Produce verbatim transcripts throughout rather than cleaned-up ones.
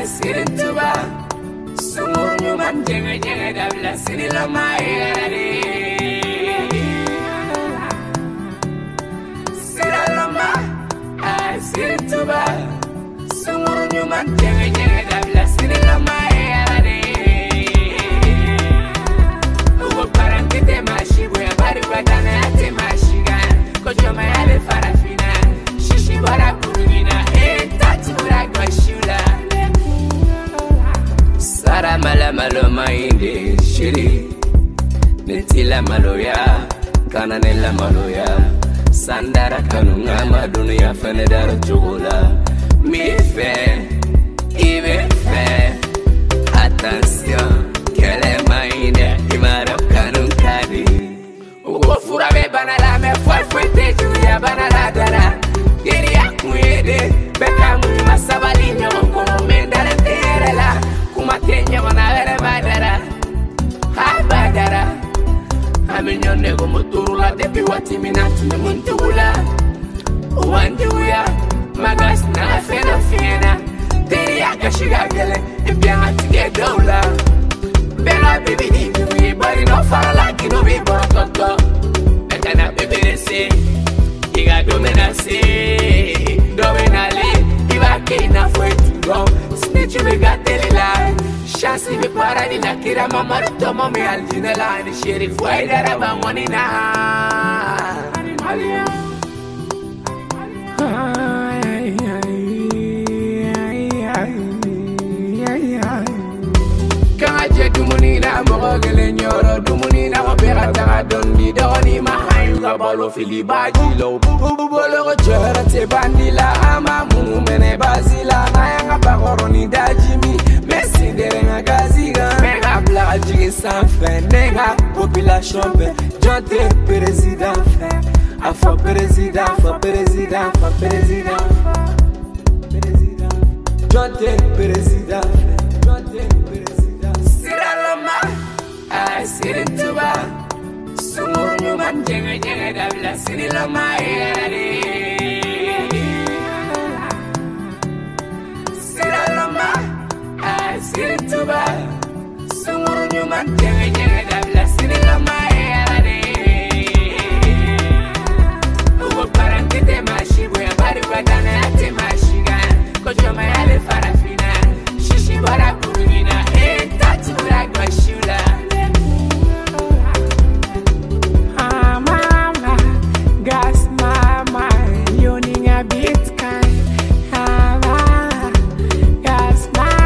Sirintuba, Sumuru man jenga jenga dabla sinila maere. Silalama, Sirintuba, Sumuru man jenga jenga dabla sinila maere. Ugo parangite mashibu ya bari badana ate mashiga, kojo mayale farafina, shishi bara kurugina, eh tati bara gwashula. Sara mala malo mainde shiri Nitila maloya Kana nela maloya Sandara kanunga madunia Fenedara chogola Mi fe Ibe fe Attention Kele mainde Imara kanun kadi Ugo fura be banala Me fwa fwete juya banala dara Geri ya kuyede Beka muni masabali Nyogo mendala terela Kumakenya wanawele badara Hai badara Aminyone gumuturula Depi wati minatu ne muntugula Uwanduya Magas na fena fena Teri yaka shigagele Ibianga tige dola Bela bibi di bibi Bari no farala kino bibo toto Ekana bibi rese Iga domenase Domenale Iba kina fwetu Snitch me gateli la Chance me para ni na kira mama tomo me aljina la ni sheriff wai dara ba woni na Kama je dumuni na mo gele nyoro dumuni na mo bera ta dondi doni ma hayu ga balo fili baji lo bolo go jara te bandila ama mu mene bazila na yanga bagoroni dajimi Messi derenga gaziga mega bla jigi sans fin nega population be jonte président fait afo président afo président afo président président jonte président jonte président siralama ah sirintuba sumuru man jenga jenga dabla sirilama yare siralama Sirintuba, Sumuru nyuman jenga jenga dabla sinila maere. Ugo parangite mashibu ya bari badana ate mashiga, kojo mayale farafina, shishi bara kurugina, eh tati bara gwashula. Ah mama, gas mama, yoning a bit kind. Ah mama, gas mama.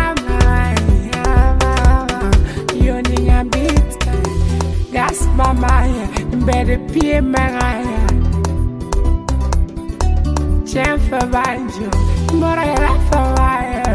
Gas mama, better pay Maria. Chef of Banjo, but I laugh for